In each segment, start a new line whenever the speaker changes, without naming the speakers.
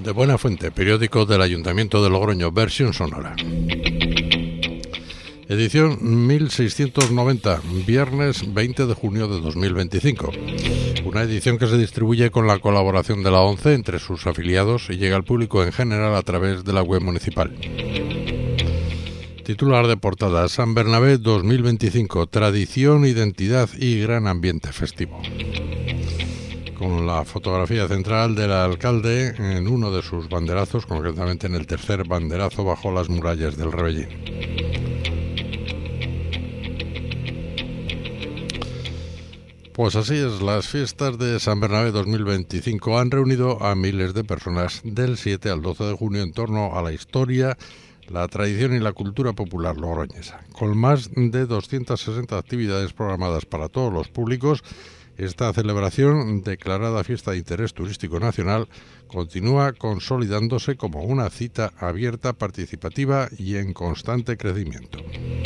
De buena fuente, periódico del Ayuntamiento de Logroño, versión sonora. Edición 1690, viernes 20 de junio de 2025. Una edición que se distribuye con la colaboración de la ONCE entre sus afiliados y llega al público en general a través de la web municipal. Titular de portada: San Bernabé 2025, tradición, identidad y gran ambiente festivo. Con la fotografía central del alcalde en uno de sus banderazos, concretamente en el tercer banderazo bajo las murallas del Rebellín. Pues así es, las fiestas de San Bernabé 2025 han reunido a miles de personas del 7 al 12 de junio en torno a la historia, la tradición y la cultura popular logroñesa. Con más de 260 actividades programadas para todos los públicos, esta celebración, declarada fiesta de interés turístico nacional, continúa consolidándose como una cita abierta, participativa y en constante crecimiento.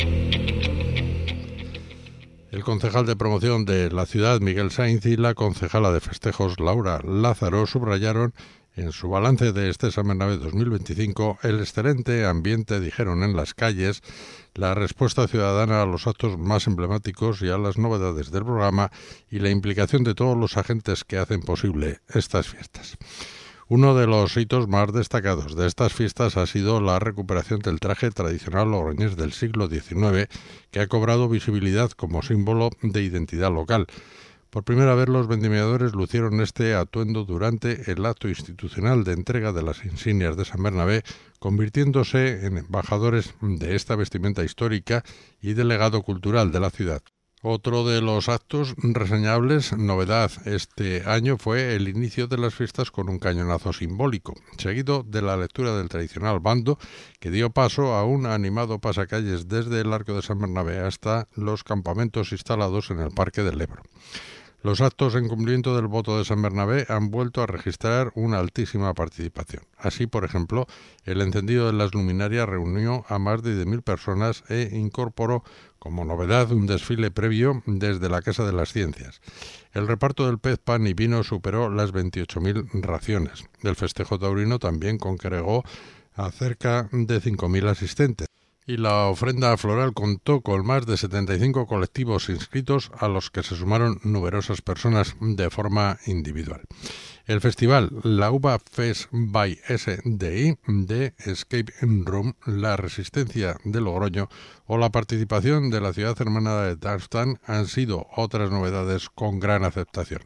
El concejal de promoción de la ciudad, Miguel Sainz, y la concejala de festejos, Laura Lázaro, subrayaron en su balance de este San Bernabé 2025 el excelente ambiente, dijeron, en las calles, la respuesta ciudadana a los actos más emblemáticos y a las novedades del programa y la implicación de todos los agentes que hacen posible estas fiestas. Uno de los hitos más destacados de estas fiestas ha sido la recuperación del traje tradicional logroñés del siglo XIX, que ha cobrado visibilidad como símbolo de identidad local. Por primera vez los vendimiadores lucieron este atuendo durante el acto institucional de entrega de las insignias de San Bernabé, convirtiéndose en embajadores de esta vestimenta histórica y de legado cultural de la ciudad. Otro de los actos reseñables, novedad este año, fue el inicio de las fiestas con un cañonazo simbólico, seguido de la lectura del tradicional bando, que dio paso a un animado pasacalles desde el Arco de San Bernabé hasta los campamentos instalados en el Parque del Ebro. Los actos en cumplimiento del voto de San Bernabé han vuelto a registrar una altísima participación. Así, por ejemplo, el encendido de las luminarias reunió a más de 10.000 personas e incorporó como novedad un desfile previo desde la Casa de las Ciencias. El reparto del pez, pan y vino superó las 28.000 raciones. El festejo taurino también congregó a cerca de 5.000 asistentes. Y la ofrenda floral contó con más de 75 colectivos inscritos, a los que se sumaron numerosas personas de forma individual. El festival La Uva Fest by SDI de Escape Room, la Resistencia de Logroño o la participación de la ciudad hermana de Darmstadt han sido otras novedades con gran aceptación.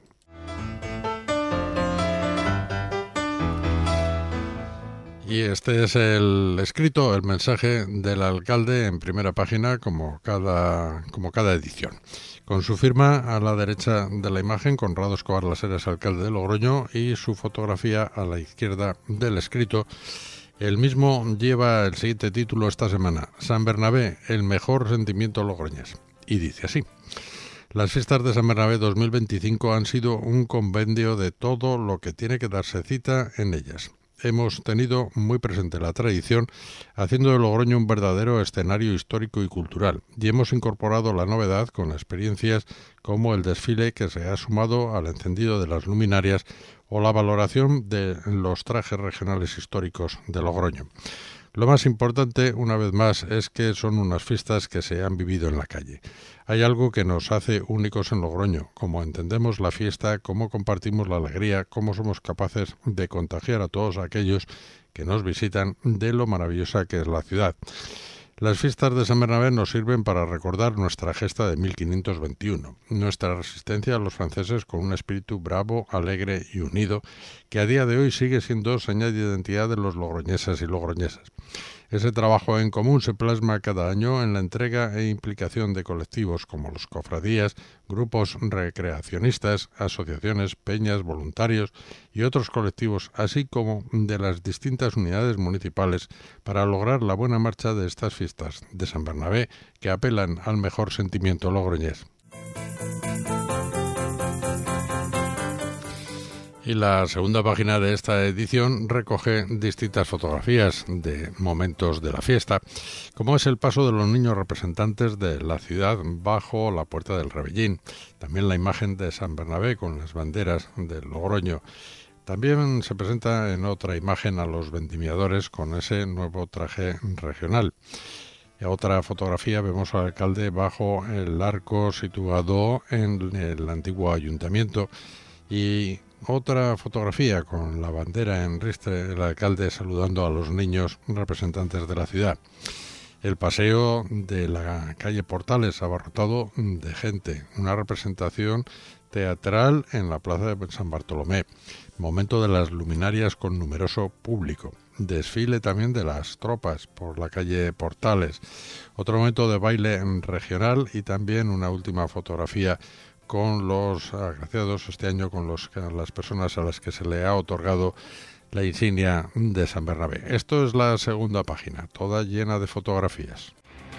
Y este es el escrito, el mensaje del alcalde en primera página, como cada edición. Con su firma a la derecha de la imagen, Conrado Escobar Laseras, alcalde de Logroño, y su fotografía a la izquierda del escrito. El mismo lleva el siguiente título esta semana: San Bernabé, el mejor sentimiento logroñés. Y dice así: las fiestas de San Bernabé 2025 han sido un compendio de todo lo que tiene que darse cita en ellas. Hemos tenido muy presente la tradición, haciendo de Logroño un verdadero escenario histórico y cultural, y hemos incorporado la novedad con experiencias como el desfile que se ha sumado al encendido de las luminarias o la valoración de los trajes regionales históricos de Logroño. Lo más importante, una vez más, es que son unas fiestas que se han vivido en la calle. Hay algo que nos hace únicos en Logroño, cómo entendemos la fiesta, cómo compartimos la alegría, cómo somos capaces de contagiar a todos aquellos que nos visitan de lo maravillosa que es la ciudad. Las fiestas de San Bernabé nos sirven para recordar nuestra gesta de 1521, nuestra resistencia a los franceses con un espíritu bravo, alegre y unido, que a día de hoy sigue siendo señal de identidad de los logroñeses y logroñesas. Ese trabajo en común se plasma cada año en la entrega e implicación de colectivos como los cofradías, grupos recreacionistas, asociaciones, peñas, voluntarios y otros colectivos, así como de las distintas unidades municipales, para lograr la buena marcha de estas fiestas de San Bernabé, que apelan al mejor sentimiento logroñés. Y la segunda página de esta edición recoge distintas fotografías de momentos de la fiesta, como es el paso de los niños representantes de la ciudad bajo la Puerta del Rebellín, también la imagen de San Bernabé con las banderas de Logroño, También se presenta en otra imagen a los vendimiadores con ese nuevo traje regional. En otra fotografía vemos al alcalde bajo el arco situado en el antiguo ayuntamiento y otra fotografía con la bandera en ristre, el alcalde saludando a los niños representantes de la ciudad. El paseo de la calle Portales abarrotado de gente, una representación teatral en la plaza de San Bartolomé, momento de las luminarias con numeroso público, desfile también de las tropas por la calle Portales, otro momento de baile regional y también una última fotografía con los agraciados este año, con las personas a las que se le ha otorgado la insignia de San Bernabé. Esto es la segunda página, toda llena de fotografías.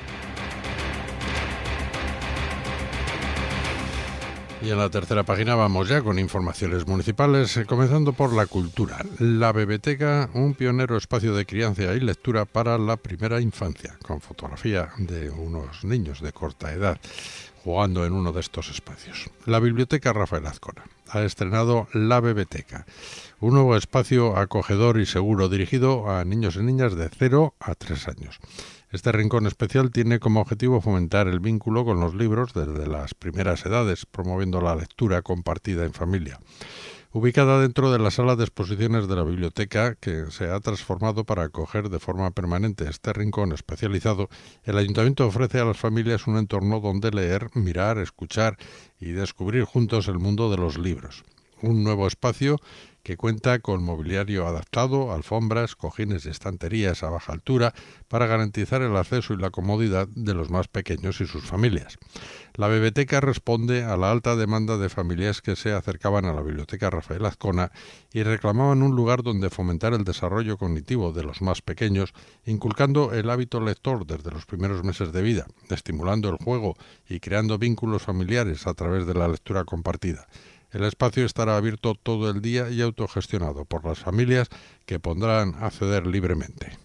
Y en la tercera página vamos ya con informaciones municipales, comenzando por la cultura. La Bebeteca, un pionero espacio de crianza y lectura para la primera infancia, con fotografía de unos niños de corta edad jugando en uno de estos espacios. La Biblioteca Rafael Azcona ha estrenado La Bebeteca, un nuevo espacio acogedor y seguro dirigido a niños y niñas de 0 a 3 años. Este rincón especial tiene como objetivo fomentar el vínculo con los libros desde las primeras edades, promoviendo la lectura compartida en familia. Ubicada dentro de la sala de exposiciones de la biblioteca, que se ha transformado para acoger de forma permanente este rincón especializado, el Ayuntamiento ofrece a las familias un entorno donde leer, mirar, escuchar y descubrir juntos el mundo de los libros. Un nuevo espacio que cuenta con mobiliario adaptado, alfombras, cojines y estanterías a baja altura para garantizar el acceso y la comodidad de los más pequeños y sus familias. La Bebeteca responde a la alta demanda de familias que se acercaban a la Biblioteca Rafael Azcona y reclamaban un lugar donde fomentar el desarrollo cognitivo de los más pequeños, inculcando el hábito lector desde los primeros meses de vida, estimulando el juego y creando vínculos familiares a través de la lectura compartida. El espacio estará abierto todo el día y autogestionado por las familias que podrán acceder libremente.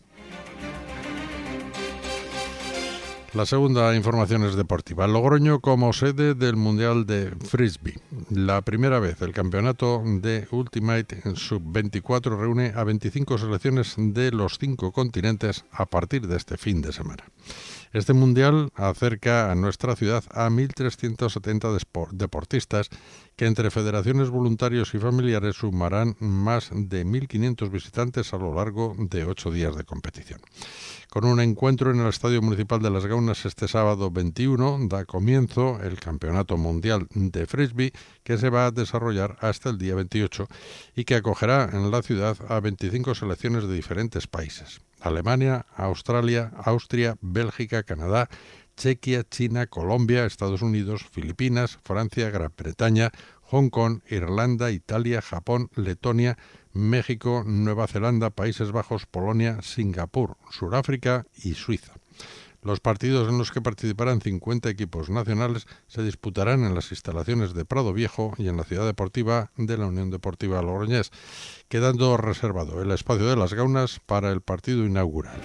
La segunda información es deportiva. Logroño como sede del Mundial de Frisbee. La primera vez el campeonato de Ultimate Sub-24 reúne a 25 selecciones de los 5 continentes a partir de este fin de semana. Este mundial acerca a nuestra ciudad a 1.370 deportistas que entre federaciones, voluntarios y familiares sumarán más de 1.500 visitantes a lo largo de 8 días de competición. Con un encuentro en el Estadio Municipal de Las Gaunas este sábado 21 da comienzo el Campeonato Mundial de Frisbee que se va a desarrollar hasta el día 28 y que acogerá en la ciudad a 25 selecciones de diferentes países. Alemania, Australia, Austria, Bélgica, Canadá, Chequia, China, Colombia, Estados Unidos, Filipinas, Francia, Gran Bretaña, Hong Kong, Irlanda, Italia, Japón, Letonia, México, Nueva Zelanda, Países Bajos, Polonia, Singapur, Sudáfrica y Suiza. Los partidos en los que participarán 50 equipos nacionales se disputarán en las instalaciones de Prado Viejo y en la ciudad deportiva de la Unión Deportiva Logroñés, quedando reservado el espacio de Las Gaunas para el partido inaugural.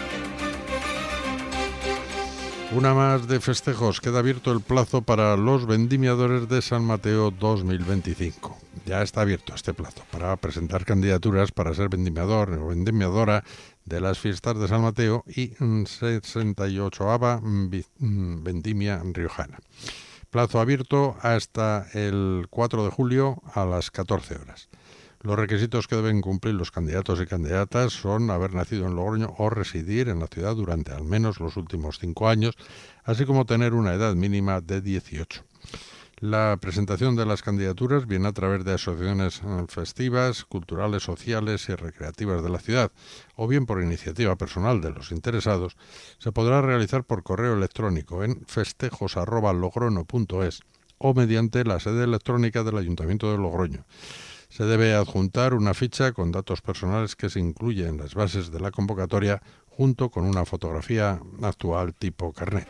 Una más de festejos, queda abierto el plazo para los vendimiadores de San Mateo 2025. Ya está abierto este plazo para presentar candidaturas para ser vendimiador o vendimiadora de las fiestas de San Mateo y 68ª vendimia riojana. Plazo abierto hasta el 4 de julio a las 14 horas. Los requisitos que deben cumplir los candidatos y candidatas son haber nacido en Logroño o residir en la ciudad durante al menos los últimos 5 años, así como tener una edad mínima de 18. La presentación de las candidaturas viene a través de asociaciones festivas, culturales, sociales y recreativas de la ciudad, o bien por iniciativa personal de los interesados. Se podrá realizar por correo electrónico en festejos@logrono.es o mediante la sede electrónica del Ayuntamiento de Logroño. Se debe adjuntar una ficha con datos personales que se incluye en las bases de la convocatoria junto con una fotografía actual tipo carnet.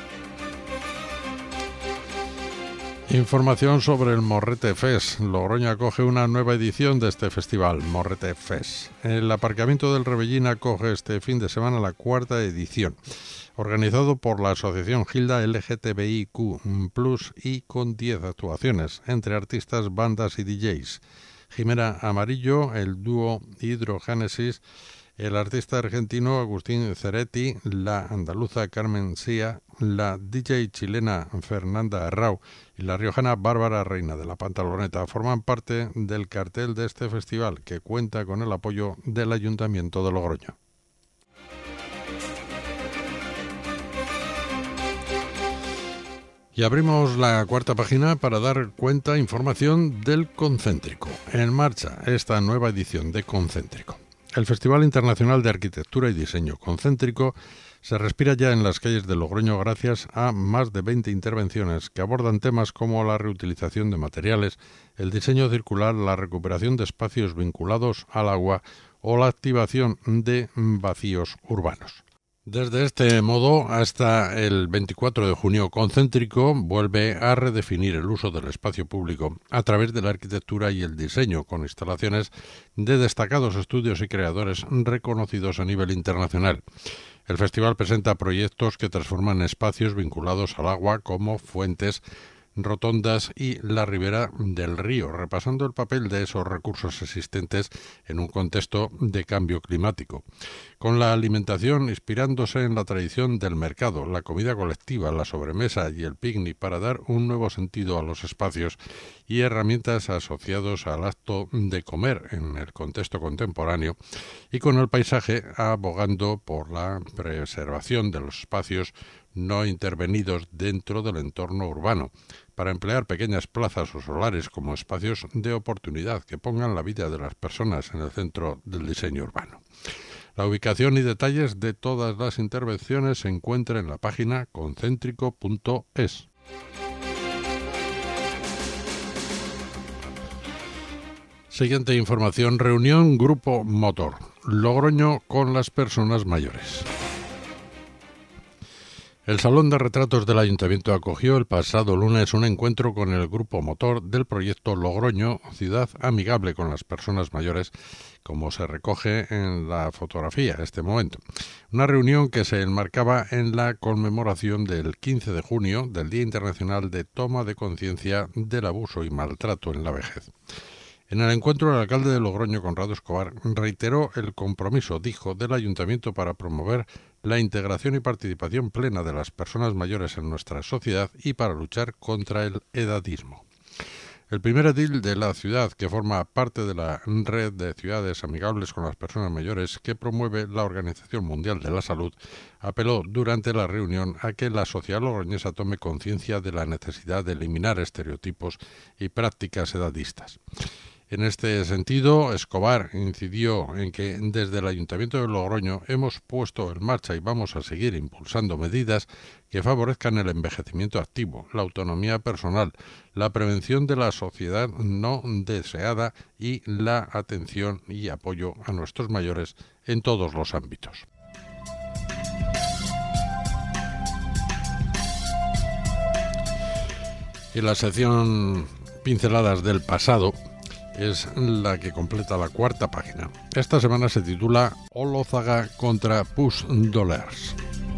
Información sobre el Morrete Fest. Logroño acoge una nueva edición de este festival, Morrete Fest. El aparcamiento del Rebellín acoge este fin de semana la 4ª edición, organizado por la Asociación Gilda LGTBIQ+, y con 10 actuaciones, entre artistas, bandas y DJs. Jimena Amarillo, el dúo Hidrogénesis, el artista argentino Agustín Ceretti, la andaluza Carmen Sia, la DJ chilena Fernanda Arrau y la riojana Bárbara Reina de la Pantaloneta forman parte del cartel de este festival, que cuenta con el apoyo del Ayuntamiento de Logroño. Y abrimos la cuarta página para dar información del Concéntrico. En marcha esta nueva edición de Concéntrico. El Festival Internacional de Arquitectura y Diseño Concéntrico se respira ya en las calles de Logroño gracias a más de 20 intervenciones que abordan temas como la reutilización de materiales, el diseño circular, la recuperación de espacios vinculados al agua o la activación de vacíos urbanos. Desde este modo, hasta el 24 de junio, Concéntrico vuelve a redefinir el uso del espacio público a través de la arquitectura y el diseño, con instalaciones de destacados estudios y creadores reconocidos a nivel internacional. El festival presenta proyectos que transforman espacios vinculados al agua como fuentes, rotondas y la ribera del río, repasando el papel de esos recursos existentes en un contexto de cambio climático. Con la alimentación inspirándose en la tradición del mercado, la comida colectiva, la sobremesa y el picnic para dar un nuevo sentido a los espacios y herramientas asociados al acto de comer en el contexto contemporáneo, y con el paisaje abogando por la preservación de los espacios no intervenidos dentro del entorno urbano, para emplear pequeñas plazas o solares como espacios de oportunidad que pongan la vida de las personas en el centro del diseño urbano. La ubicación y detalles de todas las intervenciones se encuentran en la página concéntrico.es. Siguiente información: reunión Grupo Motor, Logroño con las personas mayores. El Salón de Retratos del Ayuntamiento acogió el pasado lunes un encuentro con el Grupo Motor del proyecto Logroño, ciudad amigable con las personas mayores, como se recoge en la fotografía en este momento. Una reunión que se enmarcaba en la conmemoración del 15 de junio del Día Internacional de Toma de Conciencia del Abuso y Maltrato en la Vejez. En el encuentro, el alcalde de Logroño, Conrado Escobar, reiteró el compromiso, dijo, del Ayuntamiento para promover la integración y participación plena de las personas mayores en nuestra sociedad y para luchar contra el edadismo. El primer edil de la ciudad, que forma parte de la red de ciudades amigables con las personas mayores que promueve la Organización Mundial de la Salud, apeló durante la reunión a que la sociedad logroñesa tome conciencia de la necesidad de eliminar estereotipos y prácticas edadistas. En este sentido, Escobar incidió en que desde el Ayuntamiento de Logroño hemos puesto en marcha y vamos a seguir impulsando medidas que favorezcan el envejecimiento activo, la autonomía personal, la prevención de la sociedad no deseada y la atención y apoyo a nuestros mayores en todos los ámbitos. Y la sección Pinceladas del pasado es la que completa la cuarta página. Esta semana se titula Olózaga contra Puigdollers.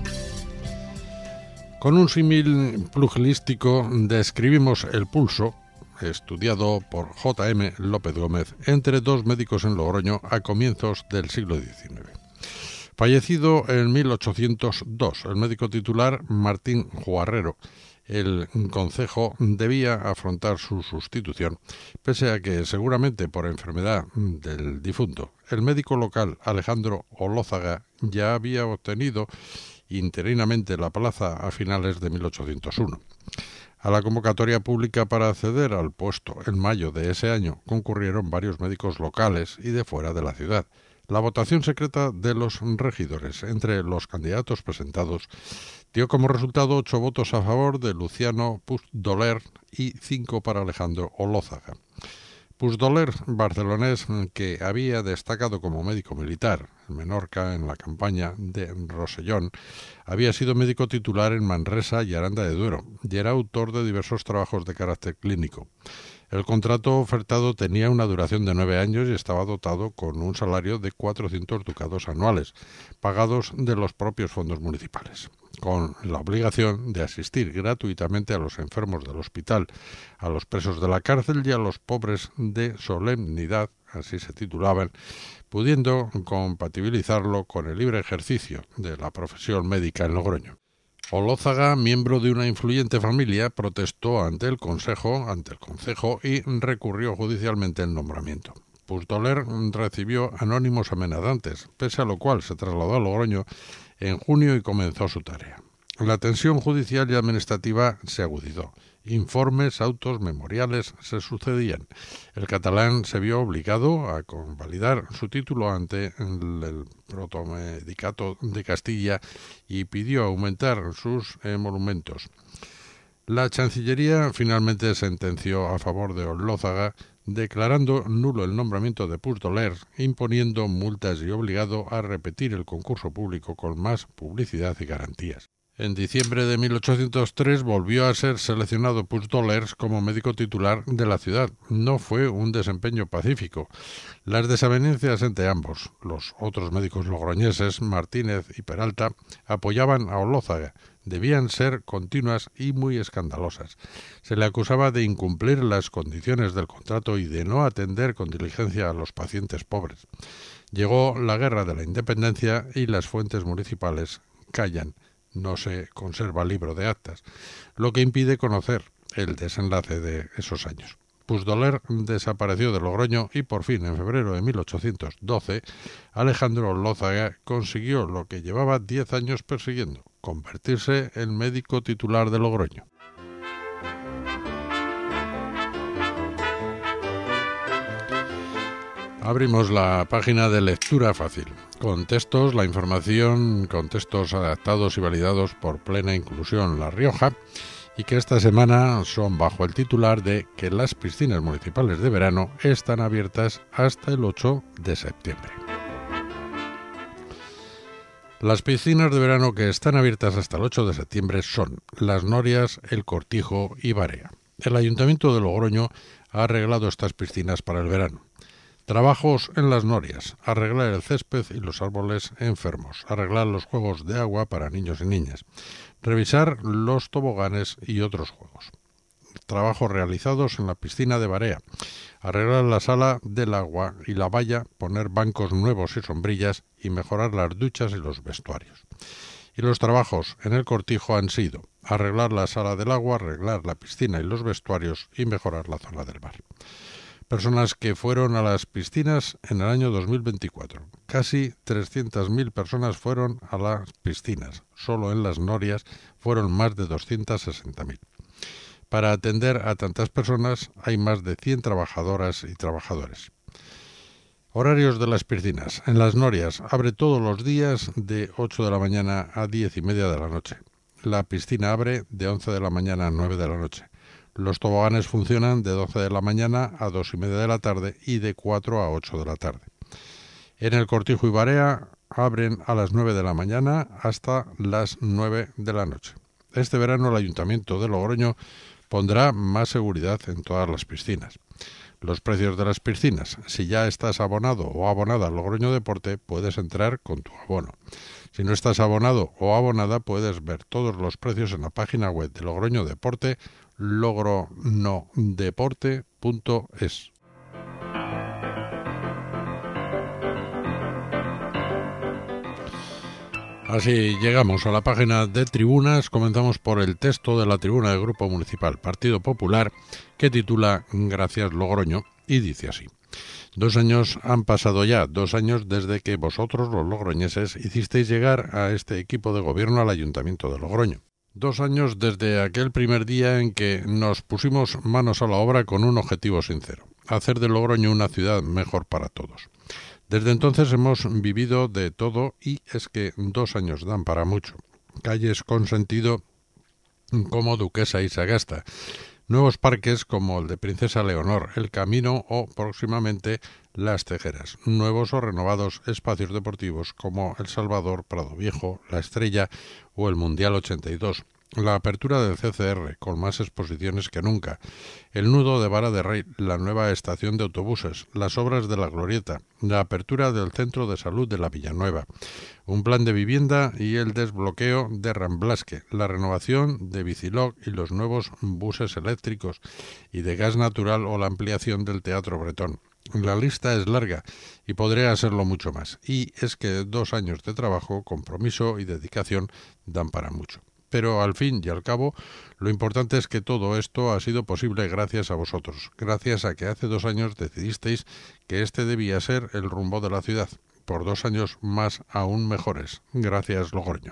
Con un símil pugilístico describimos el pulso, estudiado por J.M. López Gómez, entre dos médicos en Logroño a comienzos del siglo XIX. Fallecido en 1802, el médico titular Martín Juarrero, el concejo debía afrontar su sustitución, pese a que, seguramente por enfermedad del difunto, el médico local Alejandro Olózaga ya había obtenido interinamente la plaza a finales de 1801. A la convocatoria pública para acceder al puesto en mayo de ese año concurrieron varios médicos locales y de fuera de la ciudad. La votación secreta de los regidores entre los candidatos presentados dio como resultado 8 votos a favor de Luciano Puigdollers y 5 para Alejandro Olózaga. Puigdollers, barcelonés que había destacado como médico militar en Menorca en la campaña de Rosellón, había sido médico titular en Manresa y Aranda de Duero y era autor de diversos trabajos de carácter clínico. El contrato ofertado tenía una duración de 9 años y estaba dotado con un salario de 400 ducados anuales, pagados de los propios fondos municipales, con la obligación de asistir gratuitamente a los enfermos del hospital, a los presos de la cárcel y a los pobres de solemnidad, así se titulaban, pudiendo compatibilizarlo con el libre ejercicio de la profesión médica en Logroño. Olózaga, miembro de una influyente familia, protestó ante el concejo y recurrió judicialmente el nombramiento. Puigdoler recibió anónimos amenazantes, pese a lo cual se trasladó a Logroño en junio y comenzó su tarea. La tensión judicial y administrativa se agudizó. Informes, autos, memoriales se sucedían. El catalán se vio obligado a convalidar su título ante el Protomedicato de Castilla y pidió aumentar sus emolumentos. La Chancillería finalmente sentenció a favor de Olózaga, declarando nulo el nombramiento de Puigdoler, imponiendo multas y obligado a repetir el concurso público con más publicidad y garantías. En diciembre de 1803 volvió a ser seleccionado Puigdoler como médico titular de la ciudad. No fue un desempeño pacífico. Las desavenencias entre ambos, los otros médicos logroñeses, Martínez y Peralta, apoyaban a Olózaga. Debían ser continuas y muy escandalosas. Se le acusaba de incumplir las condiciones del contrato y de no atender con diligencia a los pacientes pobres. Llegó la Guerra de la Independencia y las fuentes municipales callan. No se conserva libro de actas, lo que impide conocer el desenlace de esos años. Puigdoler desapareció de Logroño y por fin, en febrero de 1812, Alejandro Olózaga consiguió lo que llevaba 10 años persiguiendo, convertirse en médico titular de Logroño. Abrimos la página de lectura fácil, con textos, la información, con textos adaptados y validados por Plena Inclusión La Rioja, y que esta semana son bajo el titular de que las piscinas municipales de verano están abiertas hasta el 8 de septiembre. Las piscinas de verano que están abiertas hasta el 8 de septiembre son Las Norias, El Cortijo y Barea. El Ayuntamiento de Logroño ha arreglado estas piscinas para el verano. Trabajos en Las Norias: arreglar el césped y los árboles enfermos, arreglar los juegos de agua para niños y niñas, revisar los toboganes y otros juegos. Trabajos realizados en la piscina de Barea: arreglar la sala del agua y la valla, poner bancos nuevos y sombrillas y mejorar las duchas y los vestuarios. Y los trabajos en El Cortijo han sido arreglar la sala del agua, arreglar la piscina y los vestuarios y mejorar la zona del bar. Personas que fueron a las piscinas en el año 2024. Casi 300.000 personas fueron a las piscinas. Solo en Las Norias fueron más de 260.000. Para atender a tantas personas hay más de 100 trabajadoras y trabajadores. Horarios de las piscinas. En Las Norias abre todos los días de 8 de la mañana a 10:30 de la noche. La piscina abre de 11 de la mañana a 9 de la noche. Los toboganes funcionan de 12 de la mañana a 2:30 de la tarde y de 4 a 8 de la tarde. En El Cortijo y Barea abren a las 9 de la mañana hasta las 9 de la noche. Este verano el Ayuntamiento de Logroño pondrá más seguridad en todas las piscinas. Los precios de las piscinas. Si ya estás abonado o abonada al Logroño Deporte, puedes entrar con tu abono. Si no estás abonado o abonada, puedes ver todos los precios en la página web de Logroño Deporte, logronodeporte.es. Así llegamos a la página de tribunas. Comenzamos por el texto de la tribuna del Grupo Municipal Partido Popular, que titula Gracias Logroño, y dice así: 2 años han pasado ya, 2 años desde que vosotros, los logroñeses, hicisteis llegar a este equipo de gobierno al Ayuntamiento de Logroño. 2 años desde aquel primer día en que nos pusimos manos a la obra con un objetivo sincero: hacer de Logroño una ciudad mejor para todos. Desde entonces hemos vivido de todo y es que 2 años dan para mucho. Calles con sentido como Duquesa y Sagasta, nuevos parques como el de Princesa Leonor, El Camino o próximamente Las Tejeras, nuevos o renovados espacios deportivos como El Salvador, Prado Viejo, La Estrella o el Mundial 82, la apertura del CCR, con más exposiciones que nunca, el nudo de Vara de Rey, la nueva estación de autobuses, las obras de la Glorieta, la apertura del Centro de Salud de la Villanueva, un plan de vivienda y el desbloqueo de Ramblasque, la renovación de Bicilog y los nuevos buses eléctricos y de gas natural o la ampliación del Teatro Bretón. La lista es larga y podría serlo mucho más, y es que 2 años de trabajo, compromiso y dedicación dan para mucho. Pero al fin y al cabo, lo importante es que todo esto ha sido posible gracias a vosotros, gracias a que hace 2 años decidisteis que este debía ser el rumbo de la ciudad, por 2 años más aún mejores. Gracias, Logroño.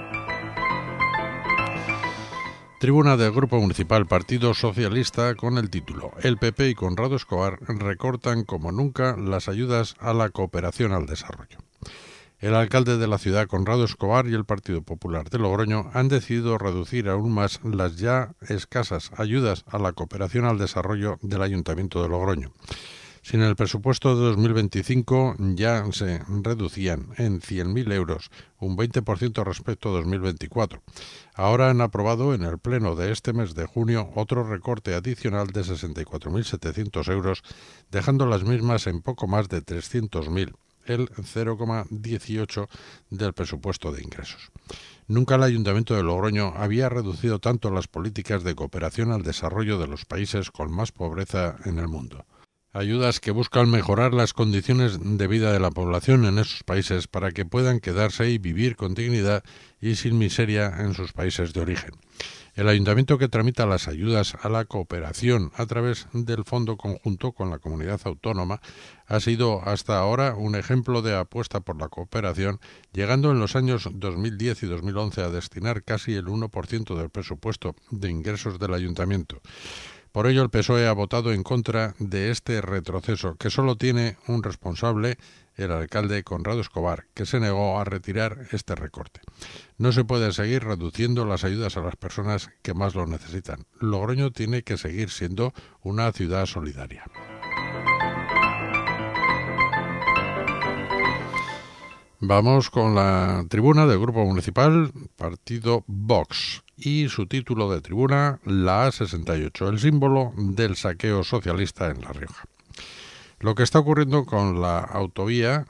Tribuna del Grupo Municipal Partido Socialista con el título: El PP y Conrado Escobar recortan como nunca las ayudas a la cooperación al desarrollo. El alcalde de la ciudad, Conrado Escobar, y el Partido Popular de Logroño han decidido reducir aún más las ya escasas ayudas a la cooperación al desarrollo del Ayuntamiento de Logroño. Si en el presupuesto de 2025 ya se reducían en 100.000 euros, un 20% respecto a 2024. Ahora han aprobado en el pleno de este mes de junio otro recorte adicional de 64.700 euros, dejando las mismas en poco más de 300.000, el 0,18 del presupuesto de ingresos. Nunca el Ayuntamiento de Logroño había reducido tanto las políticas de cooperación al desarrollo de los países con más pobreza en el mundo. Ayudas que buscan mejorar las condiciones de vida de la población en esos países para que puedan quedarse y vivir con dignidad y sin miseria en sus países de origen. El ayuntamiento que tramita las ayudas a la cooperación a través del Fondo Conjunto con la Comunidad Autónoma ha sido hasta ahora un ejemplo de apuesta por la cooperación, llegando en los años 2010 y 2011 a destinar casi el 1% del presupuesto de ingresos del ayuntamiento. Por ello, el PSOE ha votado en contra de este retroceso, que solo tiene un responsable, el alcalde Conrado Escobar, que se negó a retirar este recorte. No se puede seguir reduciendo las ayudas a las personas que más lo necesitan. Logroño tiene que seguir siendo una ciudad solidaria. Vamos con la tribuna del Grupo Municipal Partido Vox y su título de tribuna, la A68, el símbolo del saqueo socialista en La Rioja. Lo que está ocurriendo con la autovía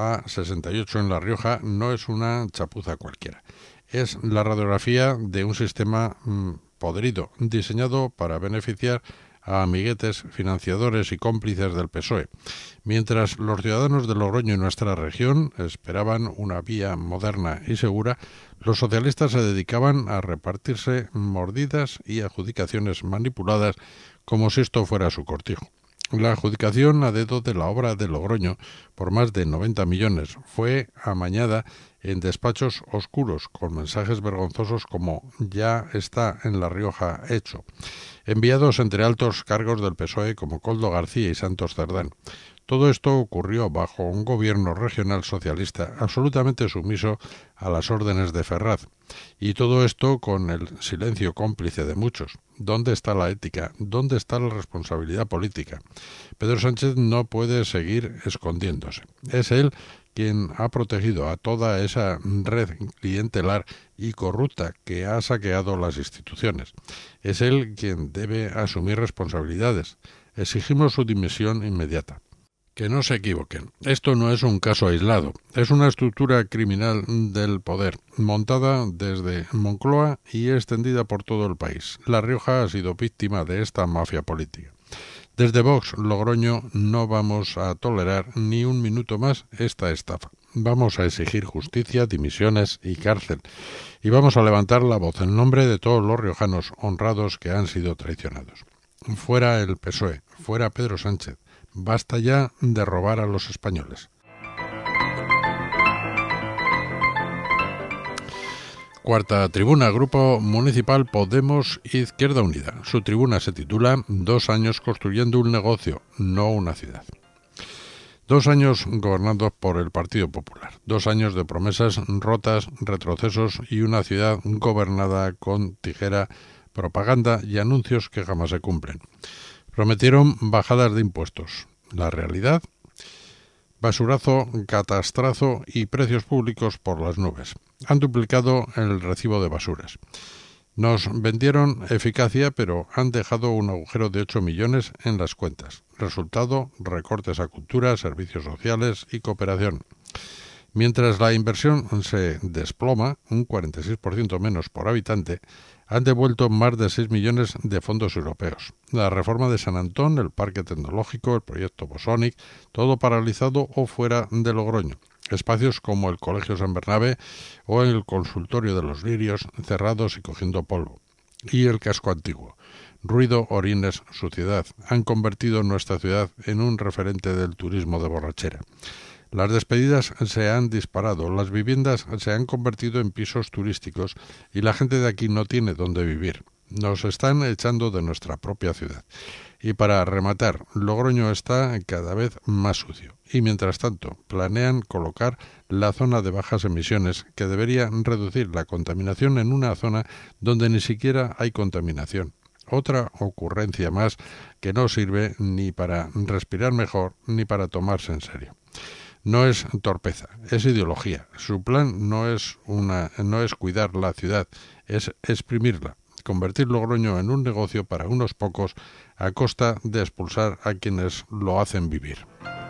A68 en La Rioja no es una chapuza cualquiera. Es la radiografía de un sistema podrido, diseñado para beneficiar a amiguetes, financiadores y cómplices del PSOE. Mientras los ciudadanos de Logroño y nuestra región esperaban una vía moderna y segura, los socialistas se dedicaban a repartirse mordidas y adjudicaciones manipuladas como si esto fuera su cortijo. La adjudicación a dedo de la obra de Logroño, por más de 90 millones, fue amañada en despachos oscuros, con mensajes vergonzosos como «ya está en La Rioja hecho», enviados entre altos cargos del PSOE como Koldo García y Santos Cerdán. Todo esto ocurrió bajo un gobierno regional socialista absolutamente sumiso a las órdenes de Ferraz. Y todo esto con el silencio cómplice de muchos. ¿Dónde está la ética? ¿Dónde está la responsabilidad política? Pedro Sánchez no puede seguir escondiéndose. Es él quien ha protegido a toda esa red clientelar y corrupta que ha saqueado las instituciones. Es él quien debe asumir responsabilidades. Exigimos su dimisión inmediata. Que no se equivoquen, esto no es un caso aislado, es una estructura criminal del poder, montada desde Moncloa y extendida por todo el país. La Rioja ha sido víctima de esta mafia política. Desde Vox Logroño no vamos a tolerar ni un minuto más esta estafa. Vamos a exigir justicia, dimisiones y cárcel. Y vamos a levantar la voz en nombre de todos los riojanos honrados que han sido traicionados. Fuera el PSOE, fuera Pedro Sánchez. Basta ya de robar a los españoles. Cuarta tribuna, Grupo Municipal Podemos Izquierda Unida. Su tribuna se titula 2 años construyendo un negocio, no una ciudad. 2 años gobernados por el Partido Popular. 2 años de promesas rotas, retrocesos y una ciudad gobernada con tijera, propaganda y anuncios que jamás se cumplen. Prometieron bajadas de impuestos. La realidad, basurazo, catastrazo y precios públicos por las nubes. Han duplicado el recibo de basuras. Nos vendieron eficacia, pero han dejado un agujero de 8 millones en las cuentas. Resultado, recortes a cultura, servicios sociales y cooperación. Mientras la inversión se desploma, un 46% menos por habitante, han devuelto más de 6 millones de fondos europeos. La reforma de San Antón, el Parque Tecnológico, el proyecto Bosonic, todo paralizado o fuera de Logroño. Espacios como el Colegio San Bernabé o el Consultorio de los Lirios cerrados y cogiendo polvo. Y el casco antiguo. Ruido, orines, suciedad han convertido nuestra ciudad en un referente del turismo de borrachera. Las despedidas se han disparado, las viviendas se han convertido en pisos turísticos y la gente de aquí no tiene dónde vivir. Nos están echando de nuestra propia ciudad. Y para rematar, Logroño está cada vez más sucio. Y mientras tanto, planean colocar la zona de bajas emisiones que debería reducir la contaminación en una zona donde ni siquiera hay contaminación. Otra ocurrencia más que no sirve ni para respirar mejor ni para tomarse en serio. No es torpeza, es ideología. Su plan no es cuidar la ciudad, es exprimirla, convertir Logroño en un negocio para unos pocos a costa de expulsar a quienes lo hacen vivir.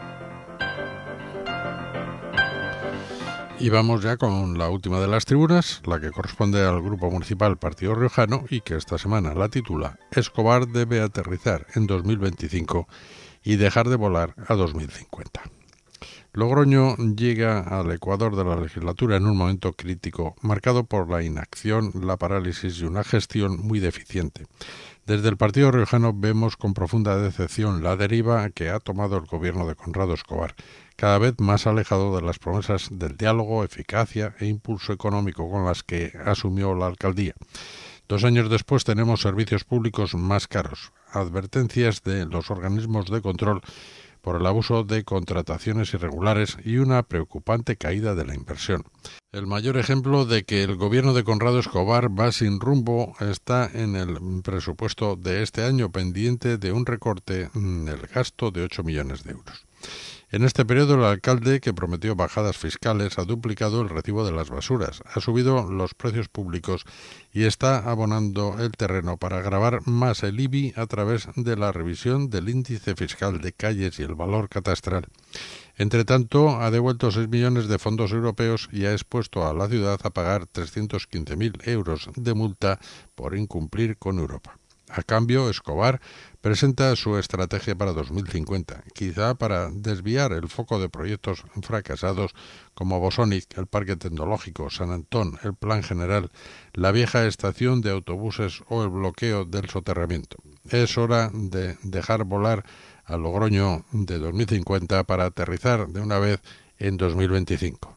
Y vamos ya con la última de las tribunas, la que corresponde al Grupo Municipal Partido Riojano y que esta semana la titula Escobar debe aterrizar en 2025 y dejar de volar a 2050. Logroño llega al ecuador de la legislatura en un momento crítico, marcado por la inacción, la parálisis y una gestión muy deficiente. Desde el Partido Riojano vemos con profunda decepción la deriva que ha tomado el gobierno de Conrado Escobar, cada vez más alejado de las promesas del diálogo, eficacia e impulso económico con las que asumió la alcaldía. 2 años después tenemos servicios públicos más caros, advertencias de los organismos de control por el abuso de contrataciones irregulares y una preocupante caída de la inversión. El mayor ejemplo de que el gobierno de Conrado Escobar va sin rumbo está en el presupuesto de este año, pendiente de un recorte en el gasto de 8 millones de euros. En este periodo, el alcalde, que prometió bajadas fiscales, ha duplicado el recibo de las basuras, ha subido los precios públicos y está abonando el terreno para agravar más el IBI a través de la revisión del índice fiscal de calles y el valor catastral. Entre tanto, ha devuelto 6 millones de fondos europeos y ha expuesto a la ciudad a pagar 315.000 euros de multa por incumplir con Europa. A cambio, Escobar presenta su estrategia para 2050, quizá para desviar el foco de proyectos fracasados como Bosonic, el Parque Tecnológico, San Antón, el Plan General, la vieja estación de autobuses o el bloqueo del soterramiento. Es hora de dejar volar a Logroño de 2050 para aterrizar de una vez en 2025.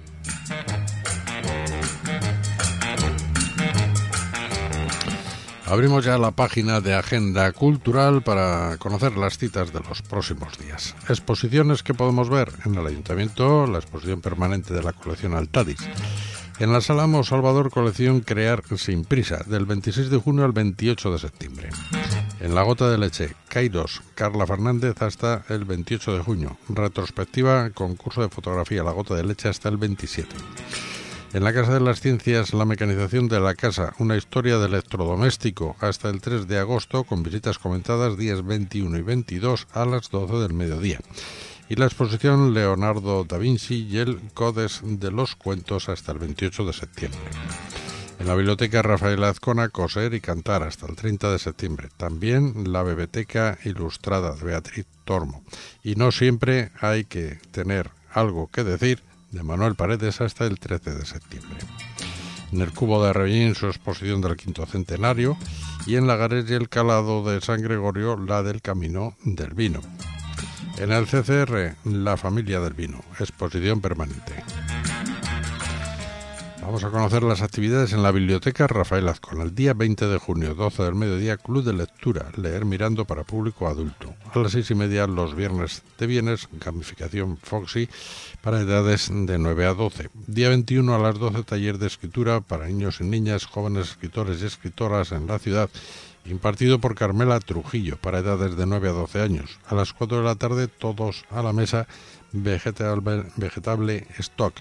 Abrimos ya la página de Agenda Cultural para conocer las citas de los próximos días. Exposiciones que podemos ver en el Ayuntamiento, la exposición permanente de la colección Altadis. En la Sala Mo Salvador, colección Crear sin prisa, del 26 de junio al 28 de septiembre. En La Gota de Leche, Kairos, Carla Fernández hasta el 28 de junio. Retrospectiva, concurso de fotografía La Gota de Leche hasta el 27. En la Casa de las Ciencias, la mecanización de la casa, una historia de electrodoméstico, hasta el 3 de agosto, con visitas comentadas días 21 y 22 a las 12 del mediodía. Y la exposición Leonardo da Vinci y el Codes de los Cuentos hasta el 28 de septiembre. En la Biblioteca Rafael Azcona, Coser y Cantar hasta el 30 de septiembre. También la Biblioteca Ilustrada de Beatriz Tormo. Y no siempre hay que tener algo que decir, de Manuel Paredes hasta el 13 de septiembre. En el Cubo de Rebellín, su exposición del 5º centenario, y en la Gares y el Calado de San Gregorio, la del Camino del Vino. En el CCR, la Familia del Vino, exposición permanente. Vamos a conocer las actividades en la Biblioteca Rafael Azcona. El día 20 de junio, 12 del mediodía, Club de Lectura, leer mirando para público adulto. A las 6:30, los viernes de bienes, gamificación Foxy, para edades de 9 a 12. Día 21 a las 12, taller de escritura para niños y niñas, jóvenes escritores y escritoras en la ciudad, impartido por Carmela Trujillo, para edades de 9 a 12 años. A las 4 de la tarde, todos a la mesa, Vegetable Stock,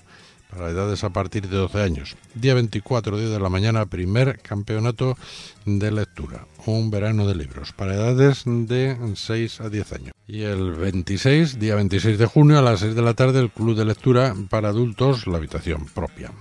para edades a partir de 12 años. Día 24, 10 de la mañana, primer campeonato de lectura, un verano de libros, para edades de 6 a 10 años. Y el 26, día 26 de junio, a las 6 de la tarde, el club de lectura para adultos, la habitación propia.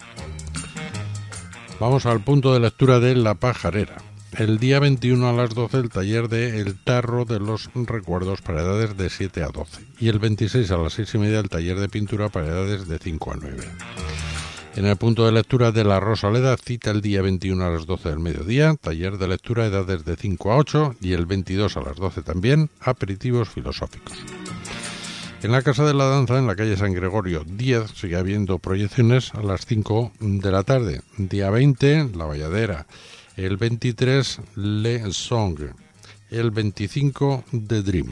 Vamos al punto de lectura de La Pajarera. El día 21 a las 12 el taller de El Tarro de los Recuerdos para edades de 7 a 12 y el 26 a las 6 y media el taller de pintura para edades de 5 a 9. En el punto de lectura de La Rosaleda, cita el día 21 a las 12 del mediodía, taller de lectura edades de 5 a 8 y el 22 a las 12 también, aperitivos filosóficos. En la Casa de la Danza, en la calle San Gregorio 10, sigue habiendo proyecciones a las 5 de la tarde. Día 20, La Valladera. El 23, Le Song. El 25, The Dream.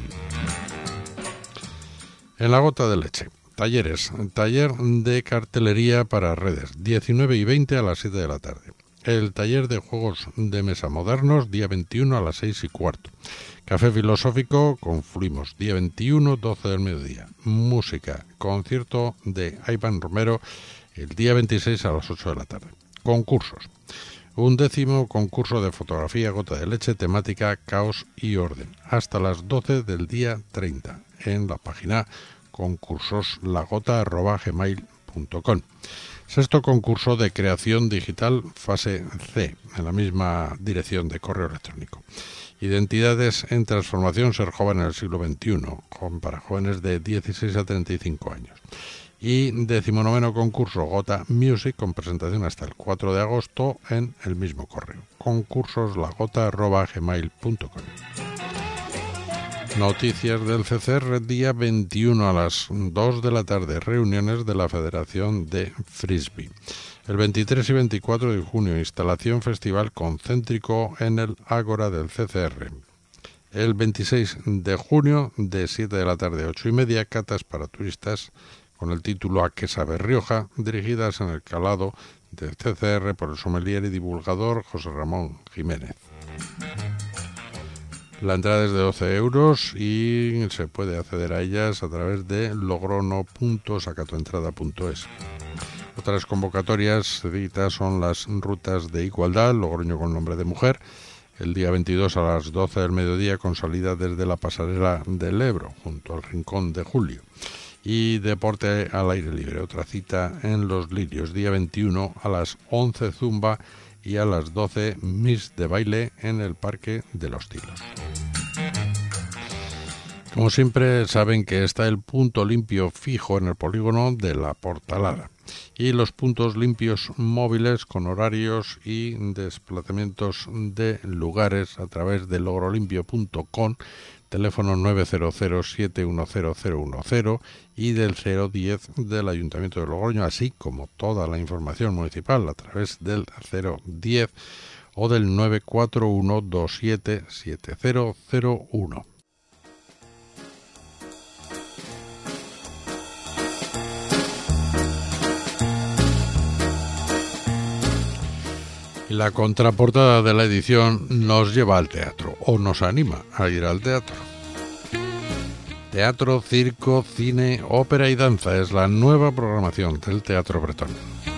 En La Gota de Leche. Talleres. Taller de cartelería para redes. 19 y 20 a las 7 de la tarde. El taller de juegos de mesa modernos, día 21 a las 6 y cuarto. Café filosófico con Fluimos, día 21, 12 del mediodía. Música, concierto de Iván Romero, el día 26 a las 8 de la tarde. Concursos. 11º concurso de fotografía Gota de Leche, temática Caos y Orden, hasta las 12 del día 30, en la página concursoslagota@gmail.com. 6º concurso de creación digital, fase C, en la misma dirección de correo electrónico. Identidades en transformación, ser joven en el siglo XXI, para jóvenes de 16 a 35 años. Y 19º concurso Gota Music, con presentación hasta el 4 de agosto en el mismo correo, concursoslagota@gmail.com. Noticias del CCR, día 21 a las 2 de la tarde, reuniones de la Federación de Frisbee. El 23 y 24 de junio, instalación festival concéntrico en el Ágora del CCR. El 26 de junio, de 7 de la tarde a 8 y media, catas para turistas con el título A que sabe Rioja, dirigidas en el calado del CCR por el sommelier y divulgador José Ramón Jiménez. La entrada es de 12 euros y se puede acceder a ellas a través de logrono.sacatoentrada.es. Otras convocatorias citas son las rutas de igualdad, Logroño con nombre de mujer, el día 22 a las 12 del mediodía con salida desde la pasarela del Ebro, junto al Rincón de Julio. Y deporte al aire libre, otra cita en Los Lirios, día 21 a las 11 zumba y a las 12 Miss de baile en el Parque de los Tilos. Como siempre saben que está el punto limpio fijo en el polígono de La Portalada y los puntos limpios móviles con horarios y desplazamientos de lugares a través de logrolimpio.com, teléfono 900-710-010 y del 010 del Ayuntamiento de Logroño, así como toda la información municipal a través del 010 o del 941277001. La contraportada de la edición nos lleva al teatro, o nos anima a ir al teatro. Teatro, circo, cine, ópera y danza es la nueva programación del Teatro Bretón.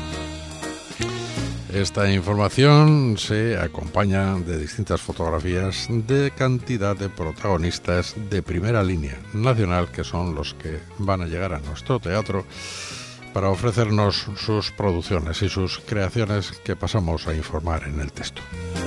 Esta información se acompaña de distintas fotografías de cantidad de protagonistas de primera línea nacional, que son los que van a llegar a nuestro teatro para ofrecernos sus producciones y sus creaciones que pasamos a informar en el texto.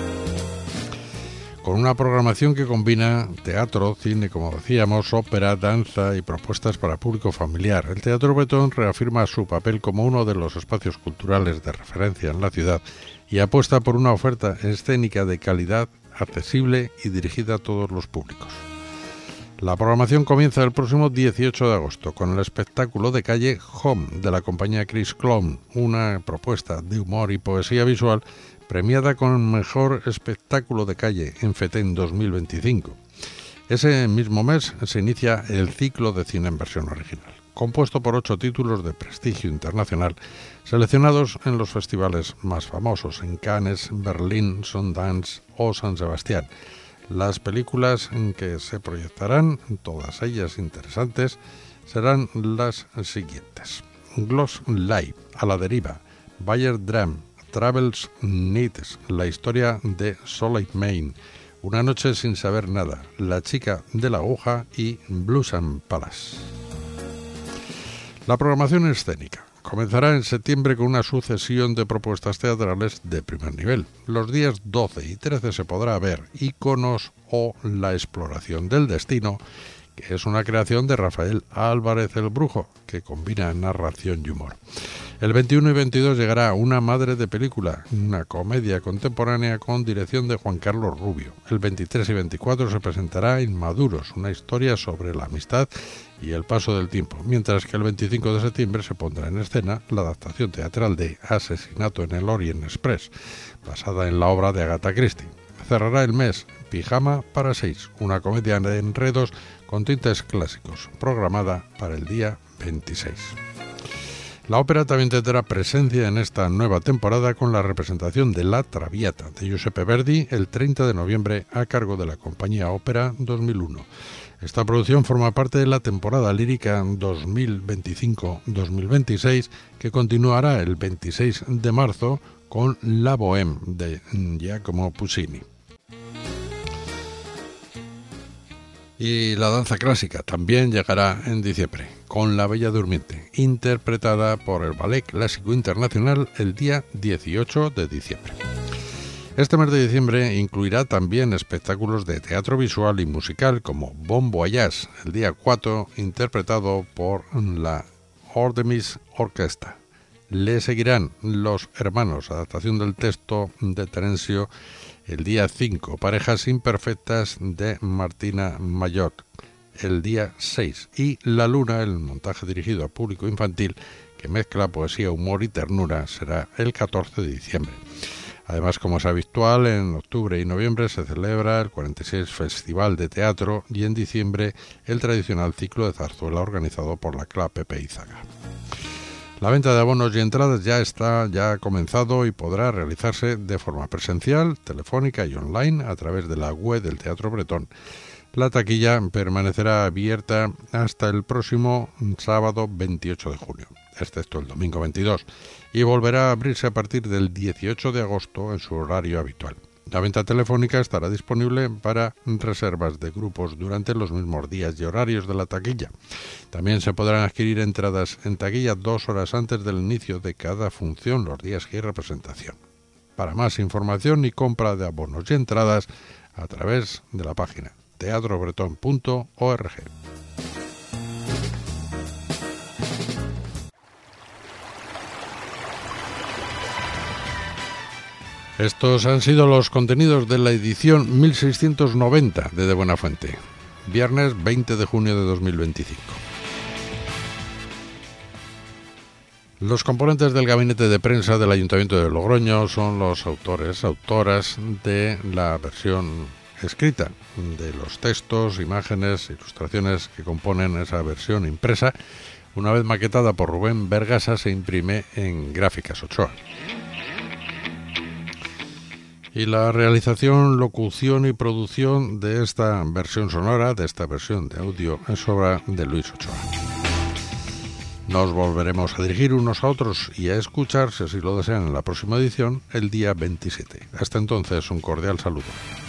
Con una programación que combina teatro, cine, como decíamos, ópera, danza y propuestas para público familiar, el Teatro Bretón reafirma su papel como uno de los espacios culturales de referencia en la ciudad y apuesta por una oferta escénica de calidad, accesible y dirigida a todos los públicos. La programación comienza el próximo 18 de agosto con el espectáculo de calle Home de la compañía Chris Clown, una propuesta de humor y poesía visual premiada con el mejor espectáculo de calle en FETEN 2025. Ese mismo mes se inicia el ciclo de cine en versión original, compuesto por 8 títulos de prestigio internacional seleccionados en los festivales más famosos, en Cannes, Berlín, Sundance o San Sebastián. Las películas en que se proyectarán, todas ellas interesantes, serán las siguientes. Gloss Live, A la deriva, Bayer Drum, Travels Needs, La historia de Soleil Main, Una noche sin saber nada, La chica de la aguja y Blues and Palace. La programación escénica comenzará en septiembre con una sucesión de propuestas teatrales de primer nivel. Los días 12 y 13 se podrá ver Íconos o La exploración del destino, que es una creación de Rafael Álvarez el Brujo, que combina narración y humor. El 21 y 22 llegará Una madre de película, una comedia contemporánea con dirección de Juan Carlos Rubio. El 23 y 24 se presentará Inmaduros, una historia sobre la amistad y el paso del tiempo, mientras que el 25 de septiembre se pondrá en escena la adaptación teatral de Asesinato en el Orient Express, basada en la obra de Agatha Christie. Cerrará el mes Pijama para 6, una comedia de enredos con tintes clásicos, programada para el día 26. La ópera también tendrá presencia en esta nueva temporada con la representación de La Traviata de Giuseppe Verdi el 30 de noviembre a cargo de la Compañía Ópera 2001. Esta producción forma parte de la temporada lírica 2025-2026 que continuará el 26 de marzo con La Bohème de Giacomo Puccini. Y la danza clásica también llegará en diciembre, con La Bella Durmiente, interpretada por el Ballet Clásico Internacional el día 18 de diciembre. Este mes de diciembre incluirá también espectáculos de teatro visual y musical como Bon Voyage, el día 4, interpretado por la Artemis Orquesta. Le seguirán Los Hermanos, adaptación del texto de Terencio, el día 5, Parejas Imperfectas de Martina Mayotte, el día 6, y La Luna, el montaje dirigido a público infantil que mezcla poesía, humor y ternura, será el 14 de diciembre. Además, como es habitual, en octubre y noviembre se celebra el 46 Festival de Teatro y en diciembre el tradicional ciclo de zarzuela organizado por la CLA Pepe Izaga. La venta de abonos y entradas ya ha comenzado y podrá realizarse de forma presencial, telefónica y online a través de la web del Teatro Bretón. La taquilla permanecerá abierta hasta el próximo sábado 28 de junio, excepto el domingo 22, y volverá a abrirse a partir del 18 de agosto en su horario habitual. La venta telefónica estará disponible para reservas de grupos durante los mismos días y horarios de la taquilla. También se podrán adquirir entradas en taquilla 2 horas antes del inicio de cada función los días que hay representación. Para más información y compra de abonos y entradas a través de la página teatrobreton.org. Estos han sido los contenidos de la edición 1690 de Buena Fuente, viernes 20 de junio de 2025. Los componentes del gabinete de prensa del Ayuntamiento de Logroño son los autoras de la versión escrita, de los textos, imágenes, ilustraciones que componen esa versión impresa. Una vez maquetada por Rubén Vergasa, se imprime en Gráficas Ochoa. Y la realización, locución y producción de esta versión sonora, de esta versión de audio, es obra de Luis Ochoa. Nos volveremos a dirigir unos a otros y a escuchar, si así lo desean, en la próxima edición, el día 27. Hasta entonces, un cordial saludo.